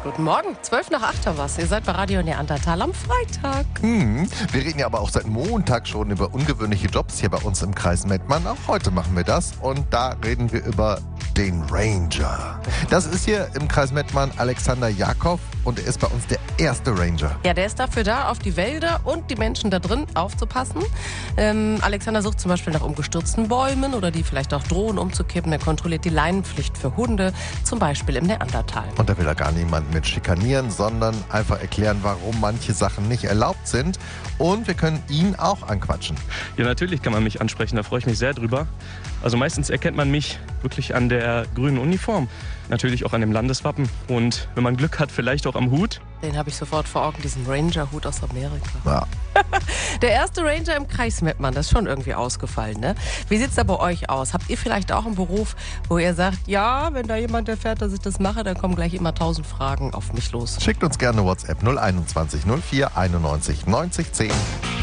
Guten Morgen, 12 nach 8 was. Ihr seid bei Radio Neandertal am Freitag. Wir reden ja aber auch seit Montag schon über ungewöhnliche Jobs hier bei uns im Kreis Mettmann. Auch heute machen wir das und da reden wir über den Ranger. Das ist hier im Kreis Mettmann Alexander Jakob und er ist bei uns der erste Ranger. Ja, der ist dafür da, auf die Wälder und die Menschen da drin aufzupassen. Alexander sucht zum Beispiel nach umgestürzten Bäumen oder die vielleicht auch drohen umzukippen. Er kontrolliert die Leinenpflicht für Hunde, zum Beispiel im Neandertal. Und da will er gar niemanden mit schikanieren, sondern einfach erklären, warum manche Sachen nicht erlaubt sind. Und wir können ihn auch anquatschen. Ja, natürlich kann man mich ansprechen, da freue ich mich sehr drüber. Also meistens erkennt man mich wirklich an der grünen Uniform, natürlich auch an dem Landeswappen und wenn man Glück hat, vielleicht auch am Hut. Den habe ich sofort vor Augen, diesen Ranger-Hut aus Amerika. Ja. Der erste Ranger im Kreis Mettmann, das ist schon irgendwie ausgefallen, ne? Wie sieht's da bei euch aus? Habt ihr vielleicht auch einen Beruf, wo ihr sagt, ja, wenn da jemand erfährt, dass ich das mache, dann kommen gleich immer 1000 Fragen auf mich los. Schickt uns gerne WhatsApp 021 04 91 90 10.